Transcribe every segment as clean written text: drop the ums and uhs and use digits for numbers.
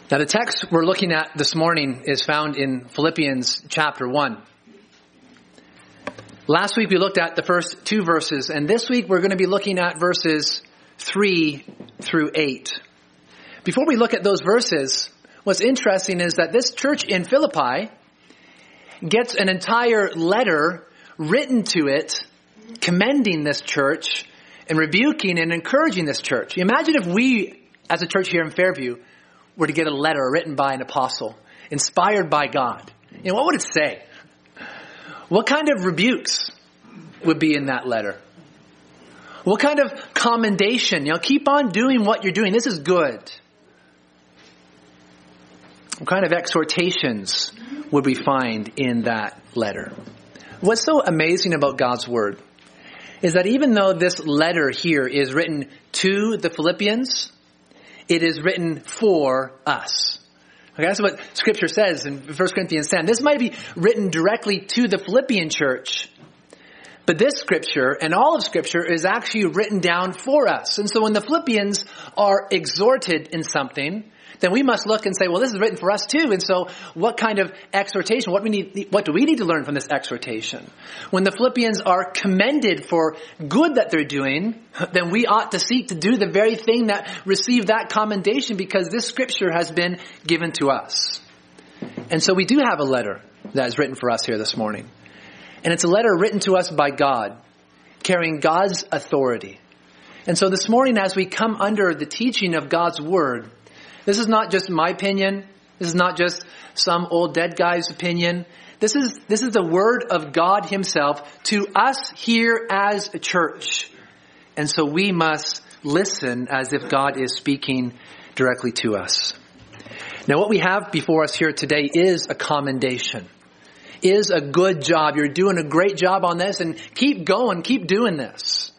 Now the text we're looking at this morning is found in Philippians chapter 1. Last week we looked at the first 2 verses, and this week we're going to be looking at verses 3 through 8. Before we look at those verses, what's interesting is that this church in Philippi gets an entire letter written to it, commending this church and rebuking and encouraging this church. Imagine if we, as a church here in Fairview, were to get a letter written by an apostle, inspired by God. What would it say? What kind of rebukes would be in that letter? What kind of commendation? Keep on doing what you're doing. This is good. What kind of exhortations would we find in that letter? What's so amazing about God's Word is that even though this letter here is written to the Philippians, it is written for us. Okay, that's what Scripture says in 1 Corinthians 10. This might be written directly to the Philippian church, but this Scripture and all of Scripture is actually written down for us. And so when the Philippians are exhorted in something, then we must look and say, well, this is written for us too. And so what kind of exhortation, what do we need to learn from this exhortation? When the Philippians are commended for good that they're doing, then we ought to seek to do the very thing that received that commendation, because this Scripture has been given to us. And so we do have a letter that is written for us here this morning. And it's a letter written to us by God, carrying God's authority. And so this morning, as we come under the teaching of God's Word, this is not just my opinion. This is not just some old dead guy's opinion. This is the Word of God Himself to us here as a church. And so we must listen as if God is speaking directly to us. Now what we have before us here today is a commendation. Is a good job. You're doing a great job on this, and keep going, keep doing this.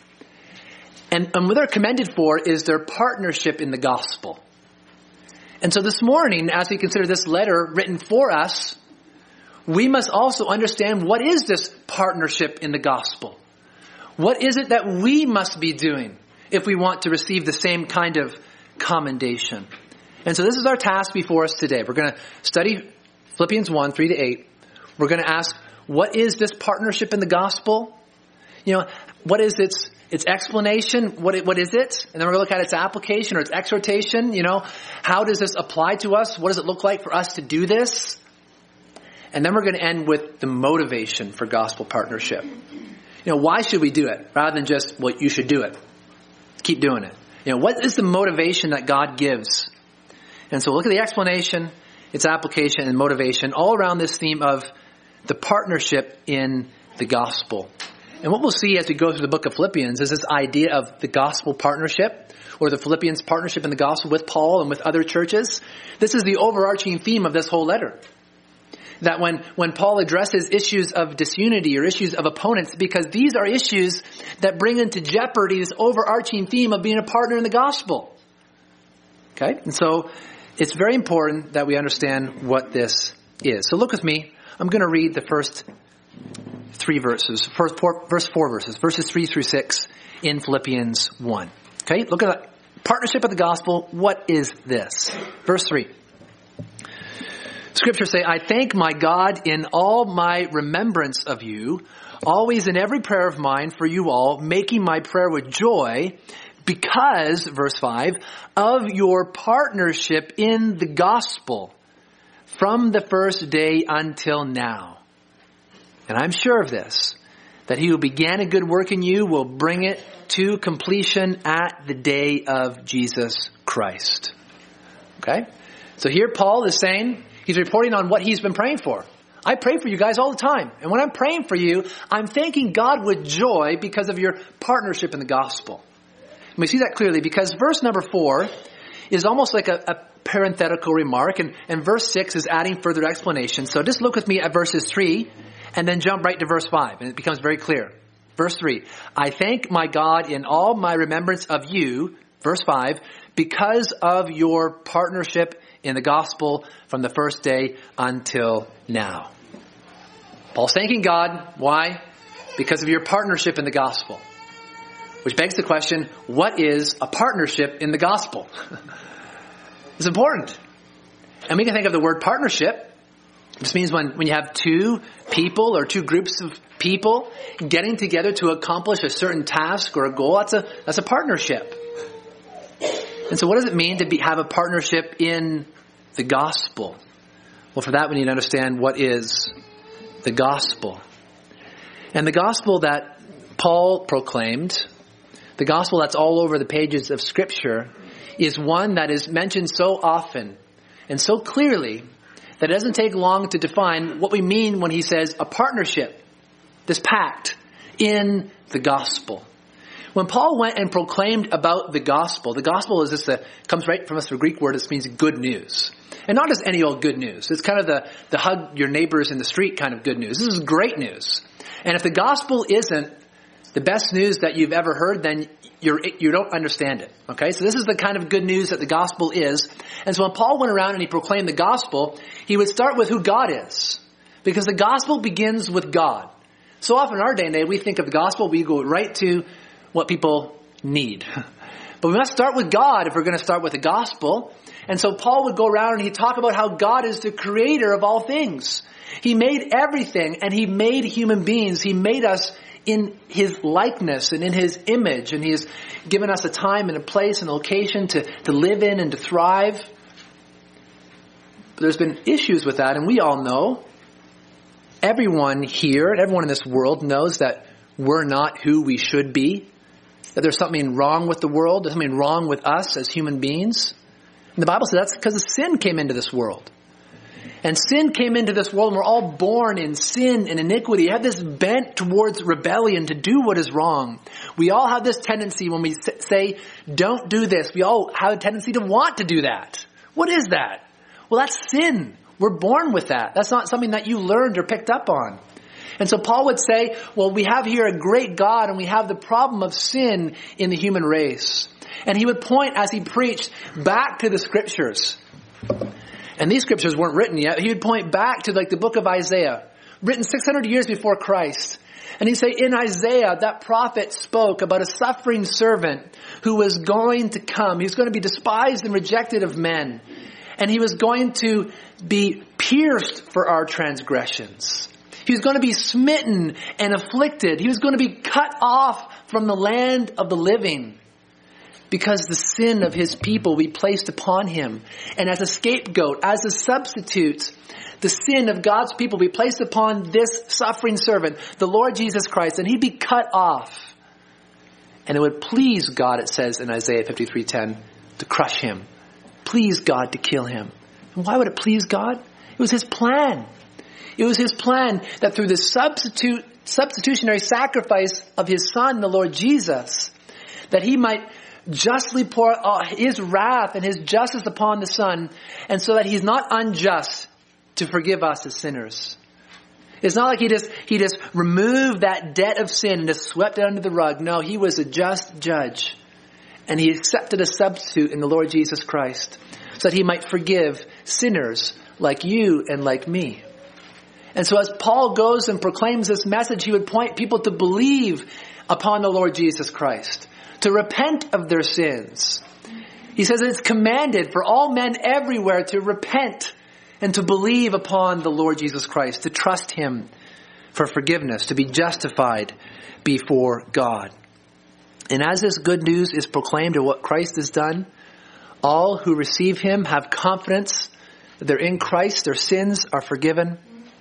And what they're commended for is their partnership in the gospel. And so this morning, as we consider this letter written for us, we must also understand, what is this partnership in the gospel? What is it that we must be doing if we want to receive the same kind of commendation? And so this is our task before us today. We're going to study Philippians 1, 3 to 8. We're going to ask, what is this partnership in the gospel? What is its explanation? What is it? And then we're going to look at its application or its exhortation. How does this apply to us? What does it look like for us to do this? And then we're going to end with the motivation for gospel partnership. Why should we do it? Rather than just, well, you should do it. Keep doing it. What is the motivation that God gives? And so look at the explanation, its application, and motivation all around this theme of the partnership in the gospel. And what we'll see as we go through the book of Philippians is this idea of the gospel partnership, or the Philippians' partnership in the gospel with Paul and with other churches. This is the overarching theme of this whole letter. That when Paul addresses issues of disunity or issues of opponents, because these are issues that bring into jeopardy this overarching theme of being a partner in the gospel. Okay? And so it's very important that we understand what this is. So look with me. I'm going to read the first 3 verses, verse 4 verses, verses 3 through 6 in Philippians 1. Okay, look at that. Partnership of the gospel. What is this? Verse 3. Scriptures say, I thank my God in all my remembrance of you, always in every prayer of mine for you all, making my prayer with joy, because, verse 5, of your partnership in the gospel from the first day until now. And I'm sure of this, that he who began a good work in you will bring it to completion at the day of Jesus Christ. Okay? So here Paul is saying, he's reporting on what he's been praying for. I pray for you guys all the time. And when I'm praying for you, I'm thanking God with joy because of your partnership in the gospel. And we see that clearly because verse number 4 is almost like a parenthetical remark, and verse 6 is adding further explanation. So just look with me at verses 3 and then jump right to verse 5, and it becomes very clear. Verse 3, I thank my God in all my remembrance of you, verse 5, because of your partnership in the gospel from the first day until now. Paul's thanking God. Why? Because of your partnership in the gospel. Which begs the question, what is a partnership in the gospel? It's important. And we can think of the word partnership. This means when you have two people or two groups of people getting together to accomplish a certain task or a goal, that's a partnership. And so what does it mean to have a partnership in the gospel? Well, for that we need to understand what is the gospel. And the gospel that Paul proclaimed, the gospel that's all over the pages of Scripture, is one that is mentioned so often and so clearly that it doesn't take long to define what we mean when he says a partnership, this pact in the gospel. When Paul went and proclaimed about the gospel is this comes right from us, the Greek word. It means good news. And not just any old good news. It's kind of the hug your neighbors in the street kind of good news. This is great news. And if the gospel isn't the best news that you've ever heard, then you don't understand it. Okay? So this is the kind of good news that the gospel is. And so when Paul went around and he proclaimed the gospel, he would start with who God is. Because the gospel begins with God. So often in our day and age, we think of the gospel, we go right to what people need. But we must start with God if we're going to start with the gospel. And so Paul would go around and he'd talk about how God is the creator of all things. He made everything, and he made human beings. He made us in his likeness and in his image. And he has given us a time and a place and a location to live in and to thrive. But there's been issues with that, and we all know. Everyone here and everyone in this world knows that we're not who we should be. That there's something wrong with the world. There's something wrong with us as human beings. And the Bible says that's because sin came into this world. And sin came into this world, and we're all born in sin and iniquity. We have this bent towards rebellion to do what is wrong. We all have this tendency when we say, don't do this. We all have a tendency to want to do that. What is that? Well, that's sin. We're born with that. That's not something that you learned or picked up on. And so Paul would say, well, we have here a great God, and we have the problem of sin in the human race. And he would point, as he preached, back to the Scriptures. And these Scriptures weren't written yet. He would point back to like the book of Isaiah, written 600 years before Christ. And he'd say, in Isaiah, that prophet spoke about a suffering servant who was going to come. He was going to be despised and rejected of men. And he was going to be pierced for our transgressions. He was going to be smitten and afflicted. He was going to be cut off from the land of the living because the sin of his people we placed upon him. And as a scapegoat, as a substitute, the sin of God's people we placed upon this suffering servant, the Lord Jesus Christ, and he'd be cut off. And it would please God, it says in Isaiah 53:10, to crush him. Please God to kill him. And why would it please God? It was his plan. It was his plan that through the substitutionary sacrifice of his Son, the Lord Jesus, that he might justly pour his wrath and his justice upon the Son, and so that he's not unjust to forgive us as sinners. It's not like he just removed that debt of sin and just swept it under the rug. No, he was a just judge. And he accepted a substitute in the Lord Jesus Christ so that he might forgive sinners like you and like me. And so as Paul goes and proclaims this message, he would point people to believe upon the Lord Jesus Christ, to repent of their sins. He says it's commanded for all men everywhere to repent and to believe upon the Lord Jesus Christ, to trust him for forgiveness, to be justified before God. And as this good news is proclaimed of what Christ has done, all who receive him have confidence that they're in Christ, their sins are forgiven.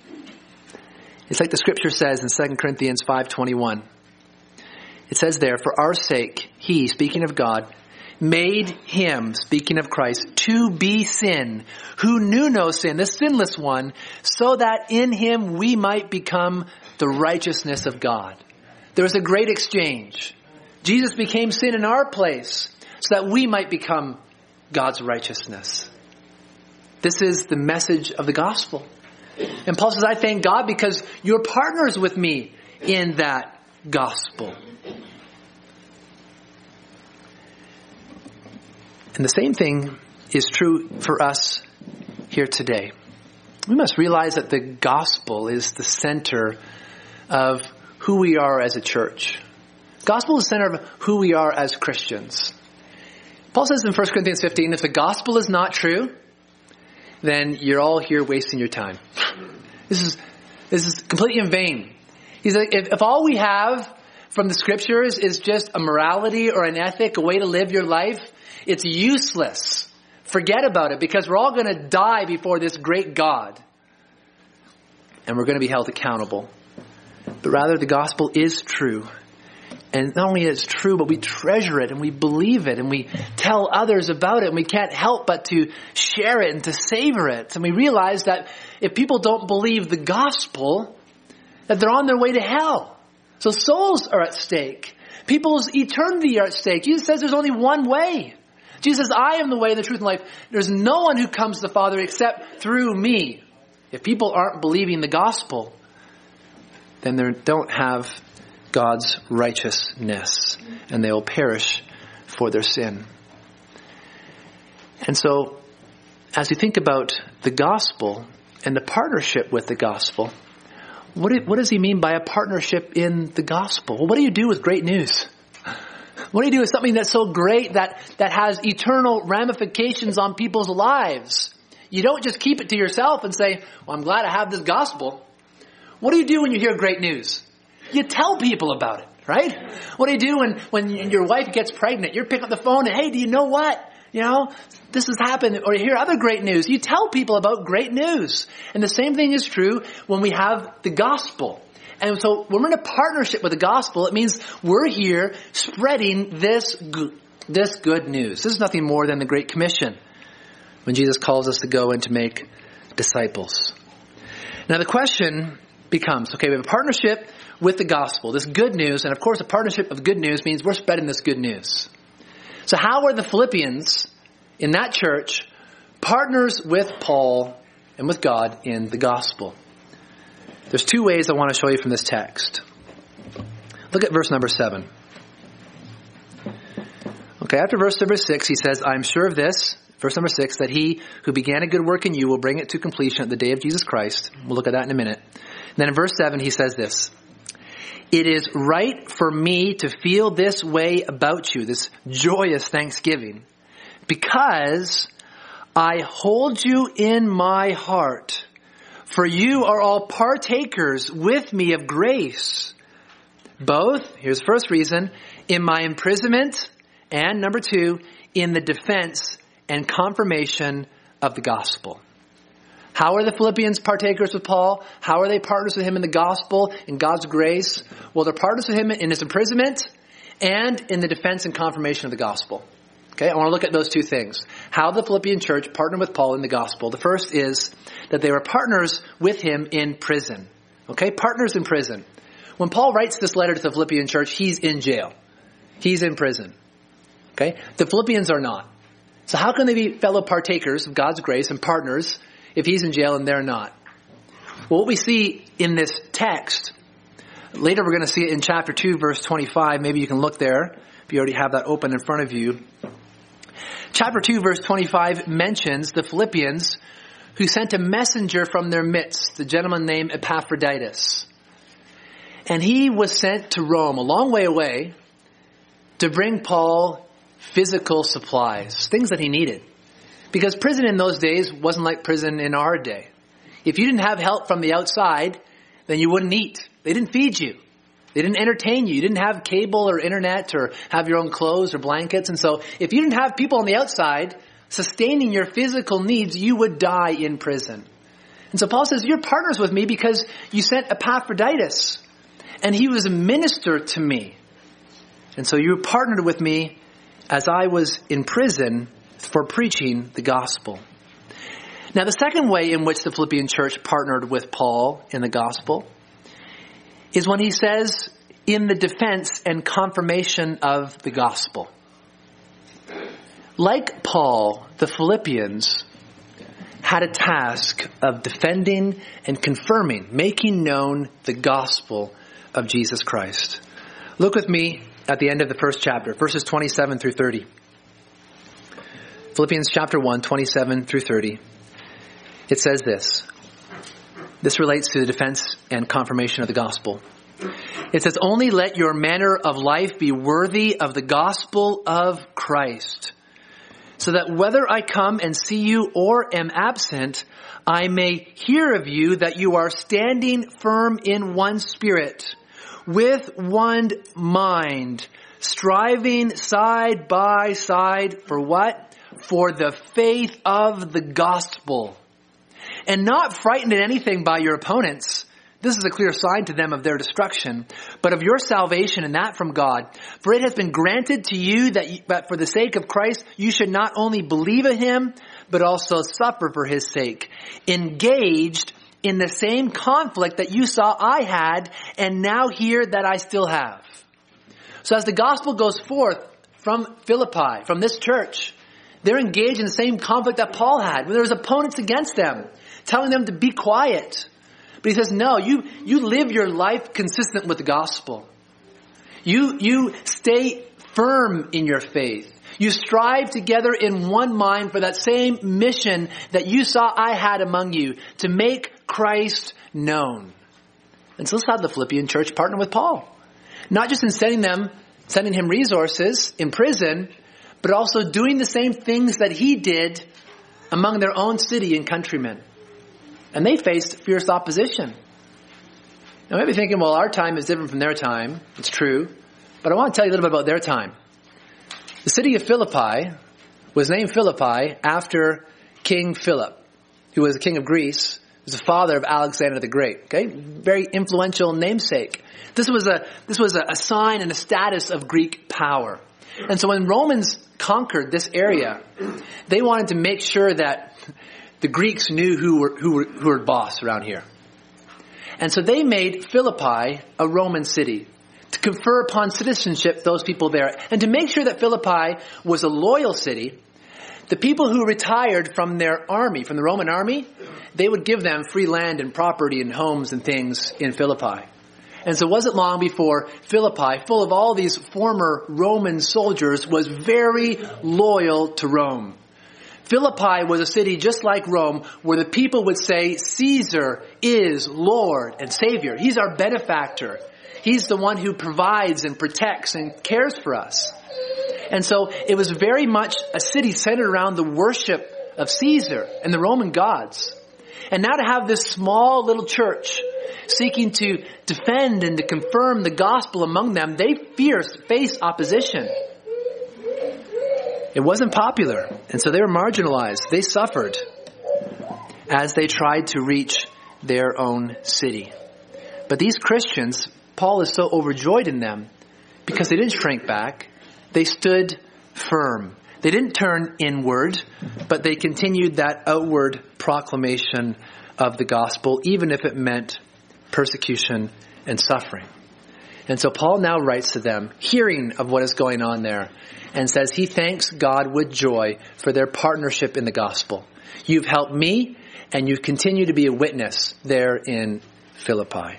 It's like the Scripture says in 2 Corinthians 5:21. It says there, for our sake, he, speaking of God, made him, speaking of Christ, to be sin, who knew no sin, the sinless one, so that in him we might become the righteousness of God. There was a great exchange. Jesus became sin in our place so that we might become God's righteousness. This is the message of the gospel. And Paul says, I thank God because you're partners with me in that gospel. And the same thing is true for us here today. We must realize that the gospel is the center of who we are as a church. Gospel is the center of who we are as Christians. Paul says in 1 Corinthians 15, if the gospel is not true, then you're all here wasting your time. This is completely in vain. He's like, if all we have from the scriptures is just a morality or an ethic, a way to live your life, it's useless. Forget about it, because we're all going to die before this great God. And we're going to be held accountable. But rather, the gospel is true. And not only is it true, but we treasure it and we believe it and we tell others about it. And we can't help but to share it and to savor it. And we realize that if people don't believe the gospel, that they're on their way to hell. So souls are at stake. People's eternity are at stake. Jesus says there's only one way. Jesus says, I am the way, the truth, and life. There's no one who comes to the Father except through me. If people aren't believing the gospel, then they don't have God's righteousness, and they will perish for their sin. And so, as we think about the gospel and the partnership with the gospel, what does he mean by a partnership in the gospel? Well, what do you do with great news? What do you do with something that's so great that has eternal ramifications on people's lives? You don't just keep it to yourself and say, well, I'm glad I have this gospel. What do you do when you hear great news? You tell people about it, right? What do you do when your wife gets pregnant? You pick up the phone and, hey, do you know what? You know, this has happened. Or you hear other great news. You tell people about great news. And the same thing is true when we have the gospel. And so when we're in a partnership with the gospel, it means we're here spreading this good news. This is nothing more than the Great Commission, when Jesus calls us to go and to make disciples. Now the question becomes, okay, we have a partnership with the gospel, this good news, and of course a partnership of good news means we're spreading this good news. So how are the Philippians in that church partners with Paul and with God in the gospel? There's two ways I want to show you from this text. Look at verse number 7. Okay, after verse number 6, he says, I'm sure of this, verse number 6, that he who began a good work in you will bring it to completion at the day of Jesus Christ. We'll look at that in a minute. And then in verse 7, he says this, it is right for me to feel this way about you, this joyous thanksgiving, because I hold you in my heart. For you are all partakers with me of grace. Both, here's the first reason, in my imprisonment, and number 2, in the defense and confirmation of the gospel. How are the Philippians partakers with Paul? How are they partners with him in the gospel, in God's grace? Well, they're partners with him in his imprisonment and in the defense and confirmation of the gospel. Okay, I want to look at those two things. How the Philippian church partnered with Paul in the gospel. The first is that they were partners with him in prison. Okay, partners in prison. When Paul writes this letter to the Philippian church, he's in jail. He's in prison. Okay, the Philippians are not. So how can they be fellow partakers of God's grace and partners if he's in jail and they're not? Well, what we see in this text, later we're going to see it in chapter 2, verse 25. Maybe you can look there if you already have that open in front of you. Chapter 2, verse 25 mentions the Philippians who sent a messenger from their midst, the gentleman named Epaphroditus. And he was sent to Rome, a long way away, to bring Paul physical supplies, things that he needed. Because prison in those days wasn't like prison in our day. If you didn't have help from the outside, then you wouldn't eat. They didn't feed you. They didn't entertain you. You didn't have cable or internet or have your own clothes or blankets. And so if you didn't have people on the outside sustaining your physical needs, you would die in prison. And so Paul says, you're partners with me because you sent Epaphroditus. And he was a minister to me. And so you partnered with me as I was in prison for preaching the gospel. Now the second way in which the Philippian church partnered with Paul in the gospel is when he says, in the defense and confirmation of the gospel. Like Paul, the Philippians had a task of defending and confirming, making known the gospel of Jesus Christ. Look with me at the end of the first chapter, verses 27 through 30. Philippians chapter 1, 27 through 30. It says this. This relates to the defense and confirmation of the gospel. It says, only let your manner of life be worthy of the gospel of Christ, so that whether I come and see you or am absent, I may hear of you that you are standing firm in one spirit, with one mind, striving side by side for what? For the faith of the gospel. And not frightened at anything by your opponents. This is a clear sign to them of their destruction, but of your salvation, and that from God. For it has been granted to you that for the sake of Christ, you should not only believe in him, but also suffer for his sake, engaged in the same conflict that you saw I had, and now hear that I still have. So as the gospel goes forth from Philippi, from this church, they're engaged in the same conflict that Paul had, when there was opponents against them, telling them to be quiet. But he says, no, you live your life consistent with the gospel. You stay firm in your faith. You strive together in one mind for that same mission that you saw I had among you, to make Christ known. And so let's have the Philippian church partner with Paul. Not just in sending him resources in prison, but also doing the same things that he did among their own city and countrymen. And they faced fierce opposition. Now, maybe thinking, well, our time is different from their time. It's true. But I want to tell you a little bit about their time. The city of Philippi was named Philippi after King Philip, who was the king of Greece, who was the father of Alexander the Great. Okay? Very influential namesake. This was a sign and a status of Greek power. And so when Romans conquered this area, they wanted to make sure that the Greeks knew who were boss around here. And so they made Philippi a Roman city to confer upon citizenship those people there. And to make sure that Philippi was a loyal city, the people who retired from their army, from the Roman army, they would give them free land and property and homes and things in Philippi. And so it wasn't long before Philippi, full of all these former Roman soldiers, was very loyal to Rome. Philippi was a city just like Rome, where the people would say, Caesar is Lord and Savior. He's our benefactor. He's the one who provides and protects and cares for us. And so it was very much a city centered around the worship of Caesar and the Roman gods. And now to have this small little church seeking to defend and to confirm the gospel among them, they faced opposition. It wasn't popular, and so they were marginalized. They suffered as they tried to reach their own city. But these Christians, Paul is so overjoyed in them because they didn't shrink back. They stood firm. They didn't turn inward, but they continued that outward proclamation of the gospel, even if it meant persecution and suffering. And so Paul now writes to them, hearing of what is going on there, and says he thanks God with joy for their partnership in the gospel. You've helped me, and you continue to be a witness there in Philippi.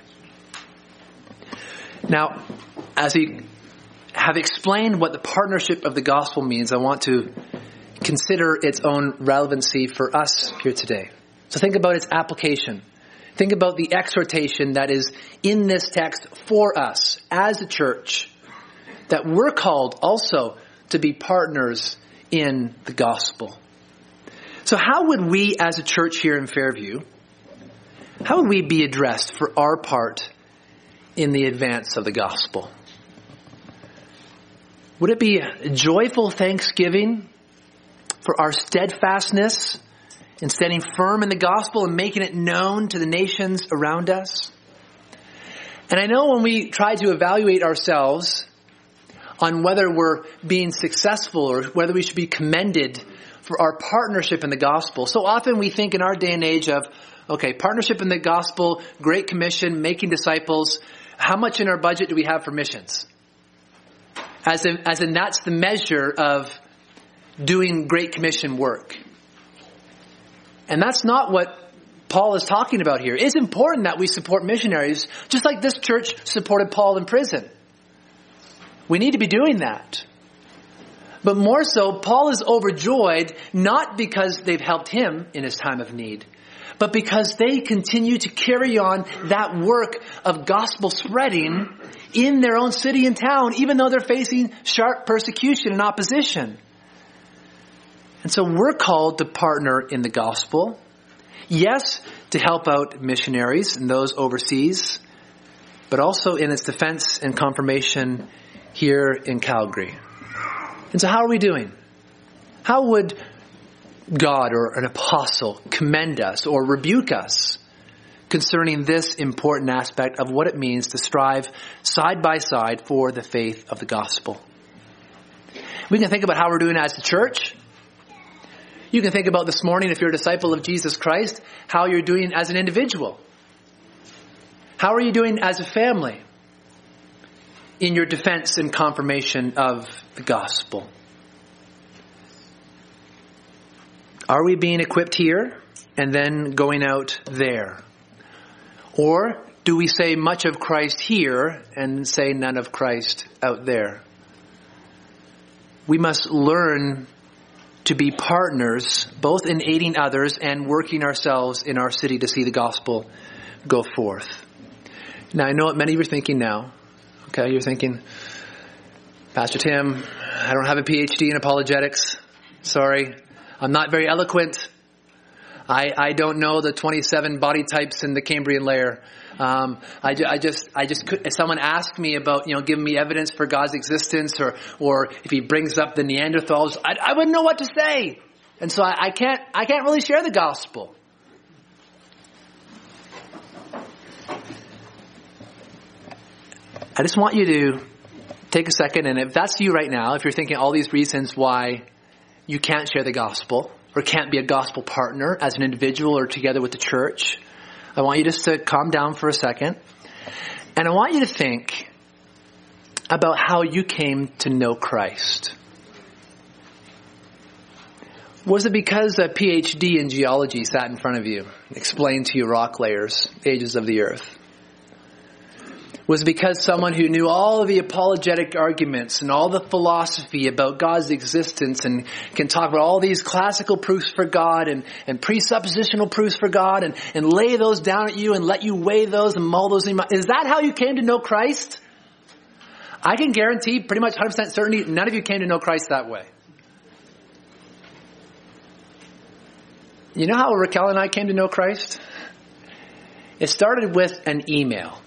Now, as we have explained what the partnership of the gospel means, I want to consider its own relevancy for us here today. So think about its application. Think about the exhortation that is in this text for us as a church, that we're called also to be partners in the gospel. So how would we as a church here in Fairview, how would we be addressed for our part in the advance of the gospel? Would it be a joyful thanksgiving for our steadfastness in standing firm in the gospel and making it known to the nations around us? And I know when we try to evaluate ourselves on whether we're being successful or whether we should be commended for our partnership in the gospel, so often we think in our day and age of, okay, partnership in the gospel, Great Commission, making disciples, how much in our budget do we have for missions? As in that's the measure of doing Great Commission work. And that's not what Paul is talking about here. It's important that we support missionaries, just like this church supported Paul in prison. We need to be doing that. But more so, Paul is overjoyed, not because they've helped him in his time of need, but because they continue to carry on that work of gospel spreading in their own city and town, even though they're facing sharp persecution and opposition. And so we're called to partner in the gospel. Yes, to help out missionaries and those overseas, but also in its defense and confirmation here in Calgary. And so how are we doing? How would God or an apostle commend us or rebuke us concerning this important aspect of what it means to strive side by side for the faith of the gospel? We can think about how we're doing as a church. You can think about this morning, if you're a disciple of Jesus Christ, how you're doing as an individual. How are you doing as a family in your defense and confirmation of the gospel? Are we being equipped here and then going out there? Or do we say much of Christ here and say none of Christ out there? We must learn to be partners, both in aiding others and working ourselves in our city to see the gospel go forth. Now, I know what many of you are thinking now. Okay, you're thinking, Pastor Tim, I don't have a PhD in apologetics. Sorry, I'm not very eloquent. I don't know the 27 body types in the Cambrian layer. If someone asked me about, giving me evidence for God's existence, or if he brings up the Neanderthals, I wouldn't know what to say. And so I can't really share the gospel. I just want you to take a second, and if that's you right now, if you're thinking all these reasons why you can't share the gospel, or can't be a gospel partner as an individual or together with the church, I want you just to calm down for a second. And I want you to think about how you came to know Christ. Was it because a PhD in geology sat in front of you and explained to you rock layers, ages of the earth? Was it because someone who knew all of the apologetic arguments and all the philosophy about God's existence and can talk about all these classical proofs for God and presuppositional proofs for God and lay those down at you and let you weigh those and mull those in your mind? Is that how you came to know Christ? I can guarantee pretty much 100% certainty none of you came to know Christ that way. You know how Raquel and I came to know Christ? It started with an email.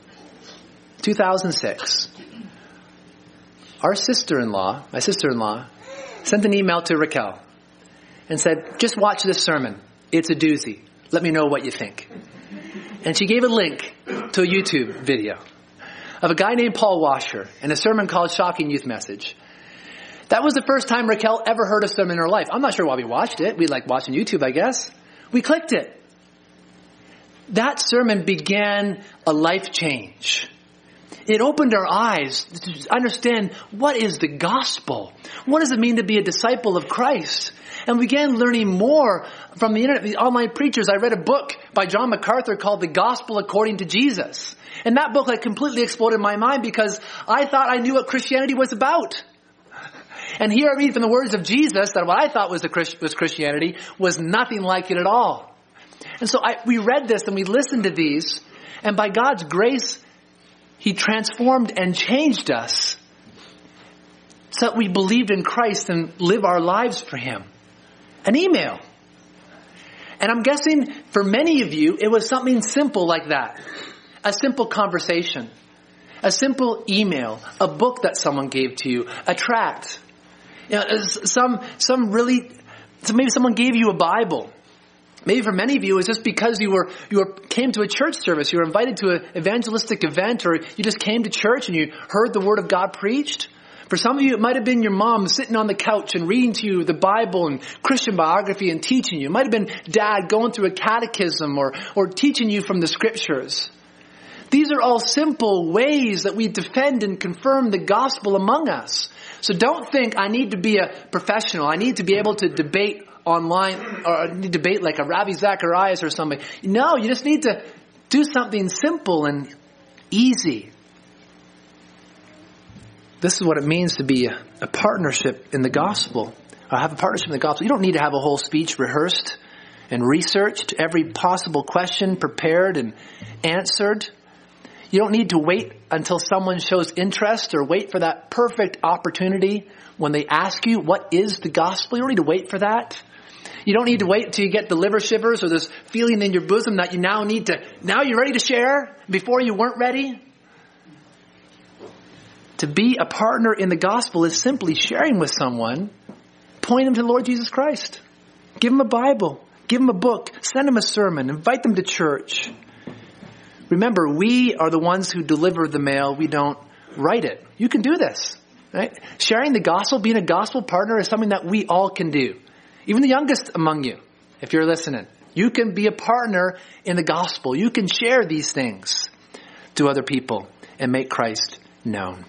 2006. My sister-in-law, sent an email to Raquel and said, just watch this sermon. It's a doozy. Let me know what you think. And she gave a link to a YouTube video of a guy named Paul Washer and a sermon called Shocking Youth Message. That was the first time Raquel ever heard a sermon in her life. I'm not sure why we watched it. We like watching YouTube, I guess. We clicked it. That sermon began a life change. It opened our eyes to understand what is the gospel. What does it mean to be a disciple of Christ? And we began learning more from the internet, the online preachers. I read a book by John MacArthur called The Gospel According to Jesus. And that book completely exploded my mind because I thought I knew what Christianity was about. And here I read from the words of Jesus that what I thought was Christianity was nothing like it at all. And so we read this and we listened to these, and by God's grace, he transformed and changed us so that we believed in Christ and live our lives for him. An email. And I'm guessing for many of you, it was something simple like that. A simple conversation. A simple email. A book that someone gave to you. A tract. Maybe someone gave you a Bible. Maybe for many of you, it's just because you came to a church service, you were invited to an evangelistic event, or you just came to church and you heard the Word of God preached. For some of you, it might have been your mom sitting on the couch and reading to you the Bible and Christian biography and teaching you. It might have been dad going through a catechism or teaching you from the scriptures. These are all simple ways that we defend and confirm the gospel among us. So don't think I need to be a professional. I need to be able to debate online or debate like a Ravi Zacharias or somebody. No, you just need to do something simple and easy. This is what it means to be a partnership in the gospel. Or have a partnership in the gospel. You don't need to have a whole speech rehearsed and researched, every possible question prepared and answered. You don't need to wait until someone shows interest or wait for that perfect opportunity when they ask you, what is the gospel? You don't need to wait for that. You don't need to wait until you get the liver shivers or this feeling in your bosom that you now you're ready to share before you weren't ready. To be a partner in the gospel is simply sharing with someone, point them to the Lord Jesus Christ. Give them a Bible. Give them a book. Send them a sermon. Invite them to church. Remember, we are the ones who deliver the mail. We don't write it. You can do this, right? Sharing the gospel, being a gospel partner is something that we all can do. Even the youngest among you, if you're listening. You can be a partner in the gospel. You can share these things to other people and make Christ known.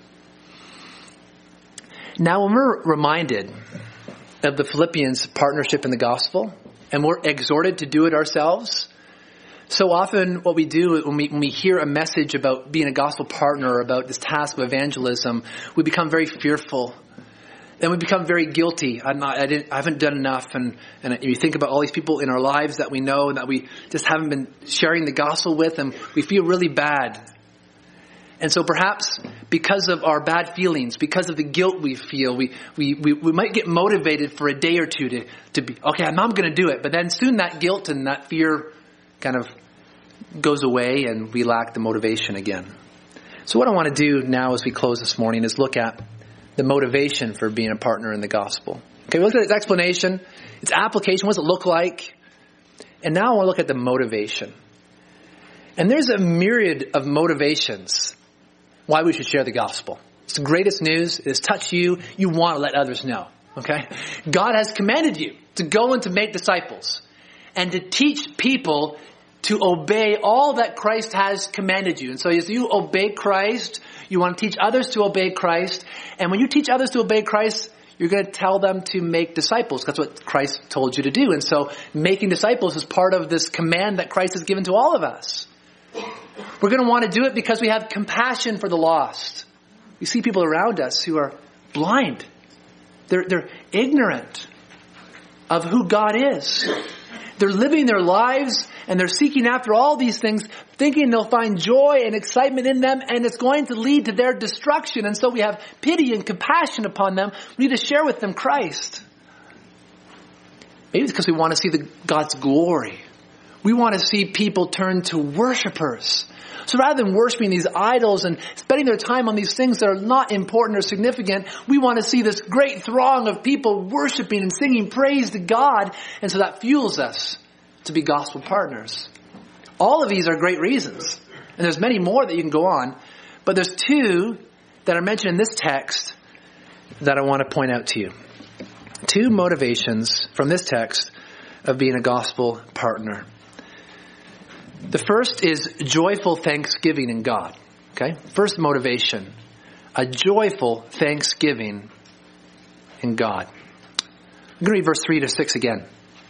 Now, when we're reminded of the Philippians' partnership in the gospel, and we're exhorted to do it ourselves, so often what we do when we hear a message about being a gospel partner, about this task of evangelism, we become very fearful. Then we become very guilty. I haven't done enough. And you think about all these people in our lives that we know and that we just haven't been sharing the gospel with, and we feel really bad. And so perhaps because of our bad feelings, because of the guilt we feel, we might get motivated for a day or two to be, okay, I'm going to do it. But then soon that guilt and that fear kind of goes away and we lack the motivation again. So what I want to do now as we close this morning is look at the motivation for being a partner in the gospel. Okay, we looked at its explanation, its application, what does it look like? And now I want to look at the motivation. And there's a myriad of motivations why we should share the gospel. It's the greatest news. It has touched you. You want to let others know. Okay? God has commanded you to go and to make disciples and to teach people to obey all that Christ has commanded you. And so as you obey Christ, you want to teach others to obey Christ. And when you teach others to obey Christ, you're going to tell them to make disciples. That's what Christ told you to do. And so making disciples is part of this command that Christ has given to all of us. We're going to want to do it because we have compassion for the lost. We see people around us who are blind. They're ignorant of who God is. They're living their lives and they're seeking after all these things, thinking they'll find joy and excitement in them, and it's going to lead to their destruction. And so we have pity and compassion upon them. We need to share with them Christ. Maybe it's because we want to see God's glory. We want to see people turn to worshipers. So rather than worshiping these idols and spending their time on these things that are not important or significant, we want to see this great throng of people worshiping and singing praise to God. And so that fuels us to be gospel partners. All of these are great reasons. And there's many more that you can go on. But there's two that are mentioned in this text that I want to point out to you. Two motivations from this text of being a gospel partner. The first is joyful thanksgiving in God. Okay? First motivation. A joyful thanksgiving in God. I'm going to read verse 3 to 6 again.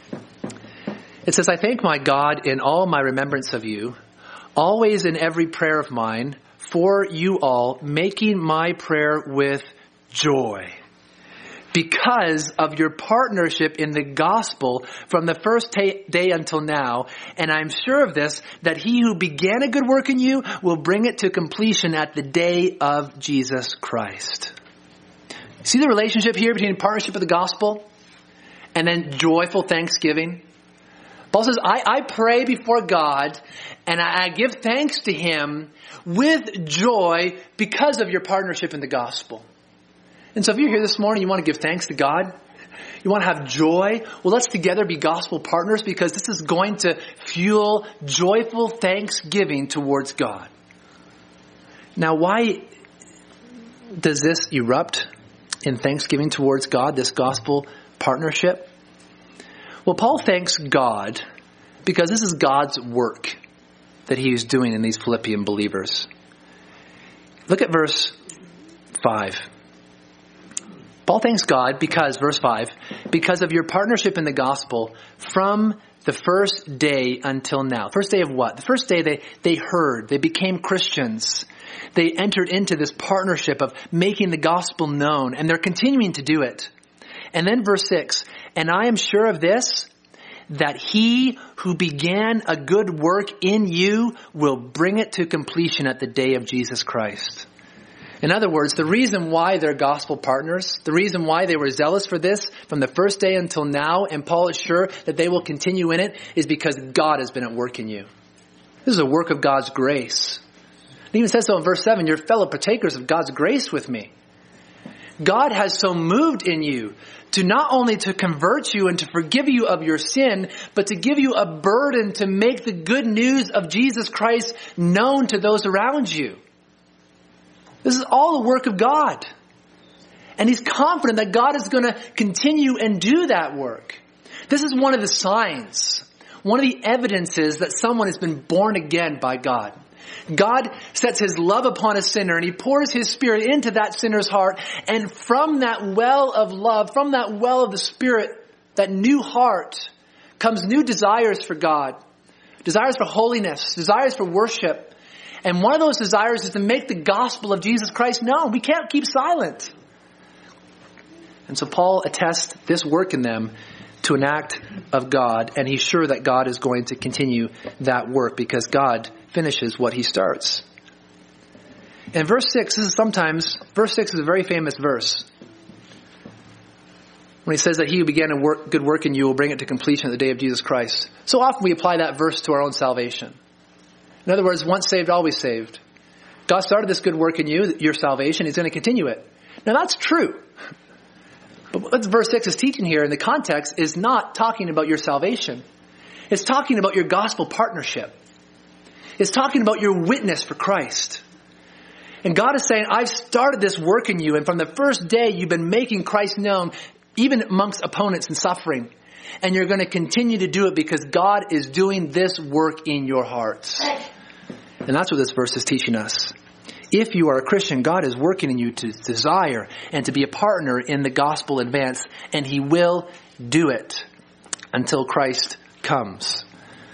It says, I thank my God in all my remembrance of you, always in every prayer of mine, for you all, making my prayer with joy, because of your partnership in the gospel from the first day until now. And I'm sure of this, that he who began a good work in you will bring it to completion at the day of Jesus Christ. See the relationship here between partnership with the gospel and then joyful thanksgiving? Paul says, I pray before God and I give thanks to him with joy because of your partnership in the gospel. And so if you're here this morning, you want to give thanks to God, you want to have joy, well, let's together be gospel partners, because this is going to fuel joyful thanksgiving towards God. Now, why does this erupt in thanksgiving towards God, this gospel partnership? Well, Paul thanks God because this is God's work that he is doing in these Philippian believers. Look at verse 5. Paul thanks God because, verse 5, because of your partnership in the gospel from the first day until now. First day of what? The first day they heard, they became Christians. They entered into this partnership of making the gospel known, and they're continuing to do it. And then verse 6, and I am sure of this, that he who began a good work in you will bring it to completion at the day of Jesus Christ. In other words, the reason why they're gospel partners, the reason why they were zealous for this from the first day until now, and Paul is sure that they will continue in it, is because God has been at work in you. This is a work of God's grace. It even says so in verse 7, you're fellow partakers of God's grace with me. God has so moved in you to not only to convert you and to forgive you of your sin, but to give you a burden to make the good news of Jesus Christ known to those around you. This is all the work of God. And he's confident that God is going to continue and do that work. This is one of the signs, one of the evidences that someone has been born again by God. God sets his love upon a sinner and he pours his Spirit into that sinner's heart. And from that well of love, from that well of the Spirit, that new heart, comes new desires for God. Desires for holiness, desires for worship. And one of those desires is to make the gospel of Jesus Christ known. We can't keep silent. And so Paul attests this work in them to an act of God, and he's sure that God is going to continue that work because God finishes what he starts. And verse 6 is a very famous verse. When he says that he who began a good work in you will bring it to completion at the day of Jesus Christ. So often we apply that verse to our own salvation. In other words, once saved, always saved. God started this good work in you, your salvation. He's going to continue it. Now that's true. But what verse 6 is teaching here in the context is not talking about your salvation. It's talking about your gospel partnership. It's talking about your witness for Christ. And God is saying, I've started this work in you, and from the first day you've been making Christ known, even amongst opponents and suffering. And you're going to continue to do it because God is doing this work in your hearts. And that's what this verse is teaching us. If you are a Christian, God is working in you to desire and to be a partner in the gospel advance, and he will do it until Christ comes.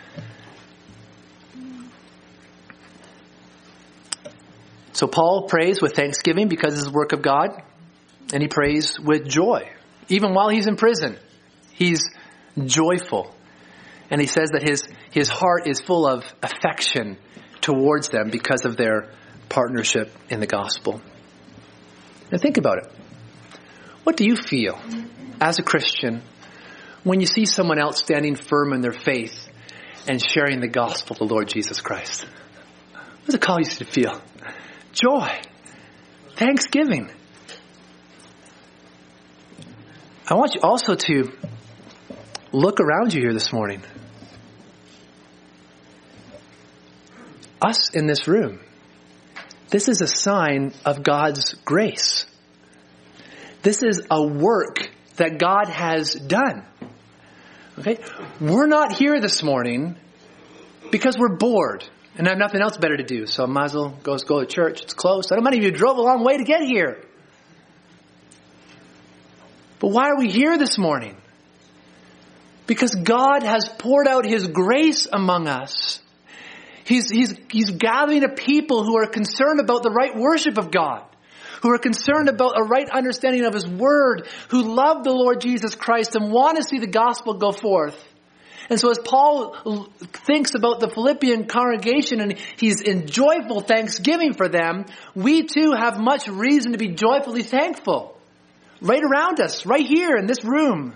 So Paul prays with thanksgiving because it's the work of God, and he prays with joy. Even while he's in prison, he's joyful. And he says that his heart is full of affection towards them because of their partnership in the gospel. Now think about it. What do you feel as a Christian when you see someone else standing firm in their faith and sharing the gospel of the Lord Jesus Christ? What does it call you to feel? Joy. Thanksgiving. I want you also to look around you here this morning. Us in this room. This is a sign of God's grace. This is a work that God has done. Okay? We're not here this morning because we're bored and have nothing else better to do. So I might as well go to church. It's close. I don't know how many of you drove a long way to get here. But why are we here this morning? Because God has poured out his grace among us. He's gathering a people who are concerned about the right worship of God, who are concerned about a right understanding of his word, who love the Lord Jesus Christ and want to see the gospel go forth. And so as Paul thinks about the Philippian congregation and he's in joyful thanksgiving for them, we too have much reason to be joyfully thankful. Right around us, right here in this room.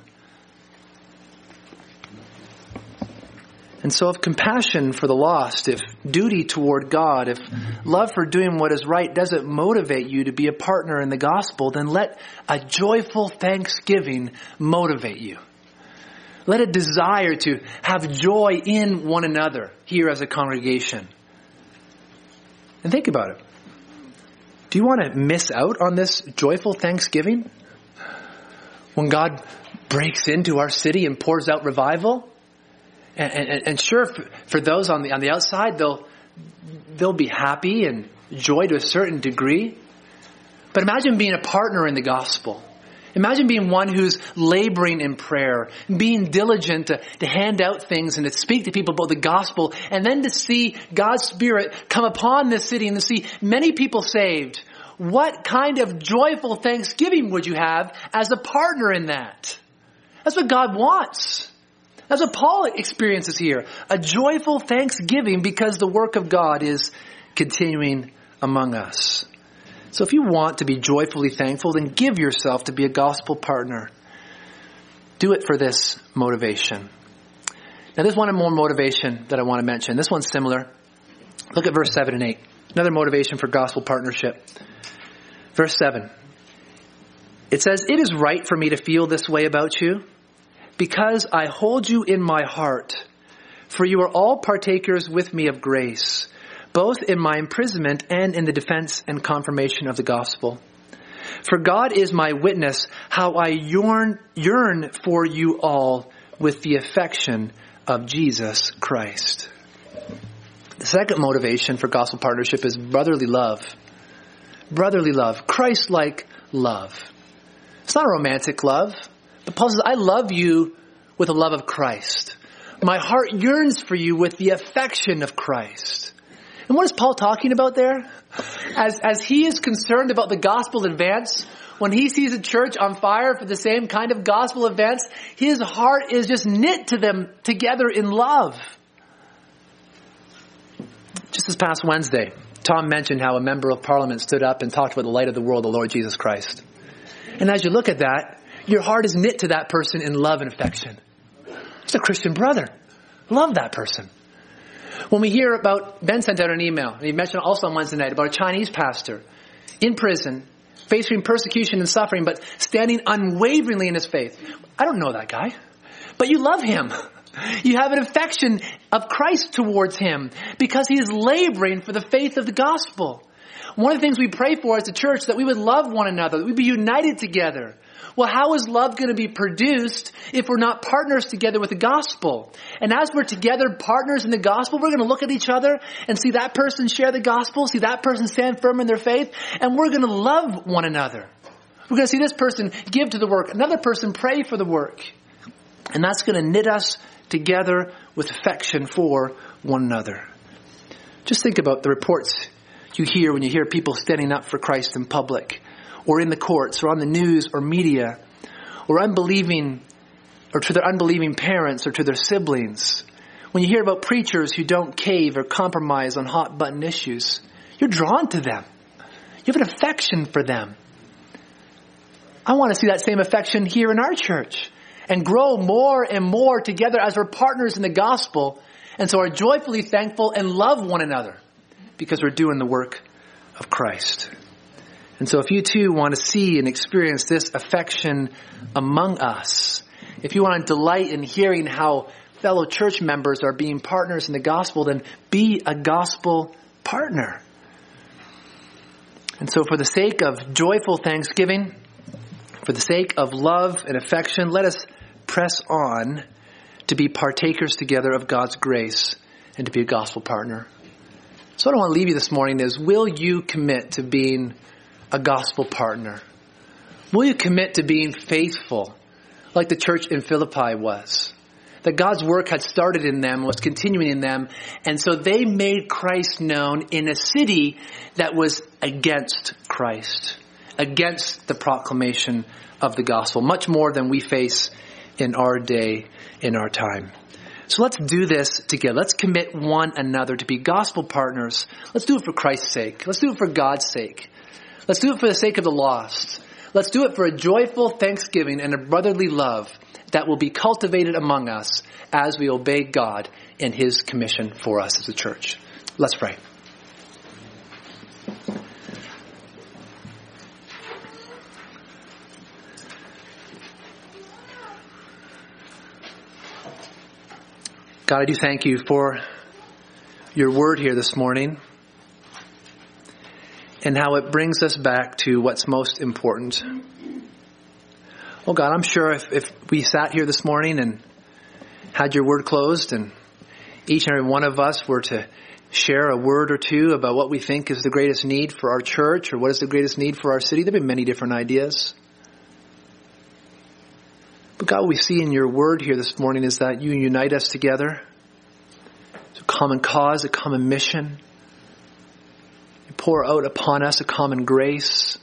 And so if compassion for the lost, if duty toward God, if love for doing what is right doesn't motivate you to be a partner in the gospel, then let a joyful thanksgiving motivate you. Let a desire to have joy in one another here as a congregation. And think about it. Do you want to miss out on this joyful thanksgiving? When God breaks into our city and pours out revival? And sure, for those on the outside, they'll be happy and joy to a certain degree. But imagine being a partner in the gospel. Imagine being one who's laboring in prayer, being diligent to hand out things and to speak to people about the gospel, and then to see God's Spirit come upon this city and to see many people saved. What kind of joyful thanksgiving would you have as a partner in that? That's what God wants. That's what Paul experiences here. A joyful thanksgiving because the work of God is continuing among us. So if you want to be joyfully thankful, then give yourself to be a gospel partner. Do it for this motivation. Now there's one more motivation that I want to mention. This one's similar. Look at verse 7 and 8. Another motivation for gospel partnership. Verse 7. It says, "It is right for me to feel this way about you, because I hold you in my heart. For you are all partakers with me of grace, both in my imprisonment and in the defense and confirmation of the gospel. For God is my witness, how I yearn for you all with the affection of Jesus Christ." The second motivation for gospel partnership is brotherly love. Brotherly love. Christ-like love. It's not a romantic love. But Paul says, I love you with the love of Christ. My heart yearns for you with the affection of Christ. And what is Paul talking about there? As he is concerned about the gospel advance, when he sees a church on fire for the same kind of gospel advance, his heart is just knit to them together in love. Just this past Wednesday, Tom mentioned how a member of parliament stood up and talked about the light of the world, the Lord Jesus Christ. And as you look at that, your heart is knit to that person in love and affection. It's a Christian brother. Love that person. When we hear about, Ben sent out an email, and he mentioned also on Wednesday night, about a Chinese pastor in prison, facing persecution and suffering, but standing unwaveringly in his faith. I don't know that guy, but you love him. You have an affection of Christ towards him because he is laboring for the faith of the gospel. One of the things we pray for as a church, that we would love one another, that we'd be united together. Well, how is love going to be produced if we're not partners together with the gospel? And as we're together partners in the gospel, we're going to look at each other and see that person share the gospel, see that person stand firm in their faith, and we're going to love one another. We're going to see this person give to the work, another person pray for the work. And that's going to knit us together with affection for one another. Just think about the reports you hear when you hear people standing up for Christ in public, or in the courts, or on the news, or media, or unbelieving, or to their unbelieving parents, or to their siblings. When you hear about preachers who don't cave or compromise on hot button issues, you're drawn to them. You have an affection for them. I want to see that same affection here in our church, and grow more and more together as we're partners in the gospel, and so are joyfully thankful and love one another because we're doing the work of Christ. And so if you too want to see and experience this affection among us, if you want to delight in hearing how fellow church members are being partners in the gospel, then be a gospel partner. And so for the sake of joyful thanksgiving, for the sake of love and affection, let us press on to be partakers together of God's grace and to be a gospel partner. So what I want to leave you this morning is, will you commit to being a gospel partner? Will you commit to being faithful like the church in Philippi was? That God's work had started in them, was continuing in them, and so they made Christ known in a city that was against Christ, against the proclamation of the gospel, much more than we face in our day, in our time. So let's do this together. Let's commit one another to be gospel partners. Let's do it for Christ's sake. Let's do it for God's sake. Let's do it for the sake of the lost. Let's do it for a joyful thanksgiving and a brotherly love that will be cultivated among us as we obey God in His commission for us as a church. Let's pray. God, I do thank you for your word here this morning and how it brings us back to what's most important. Oh God, I'm sure if we sat here this morning and had your word closed and each and every one of us were to share a word or two about what we think is the greatest need for our church or what is the greatest need for our city, there'd be many different ideas. But God, what we see in your word here this morning is that you unite us together. It's a common cause, a common mission. You pour out upon us a common grace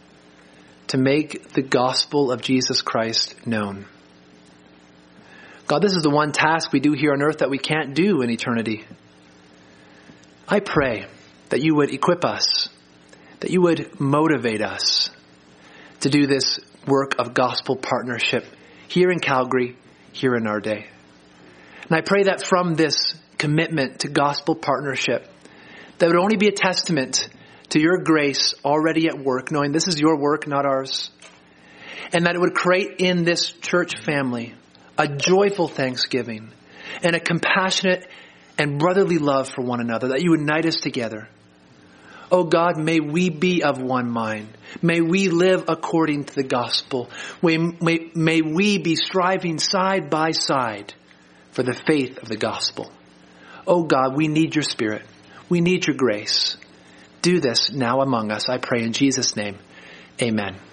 to make the gospel of Jesus Christ known. God, this is the one task we do here on earth that we can't do in eternity. I pray that you would equip us, that you would motivate us to do this work of gospel partnership here in Calgary, here in our day. And I pray that from this commitment to gospel partnership, that would only be a testament to your grace already at work, knowing this is your work, not ours. And that it would create in this church family a joyful thanksgiving and a compassionate and brotherly love for one another, that you unite us together. Oh God, may we be of one mind. May we live according to the gospel. May we be striving side by side for the faith of the gospel. Oh God, we need your Spirit. We need your grace. Do this now among us, I pray in Jesus' name. Amen.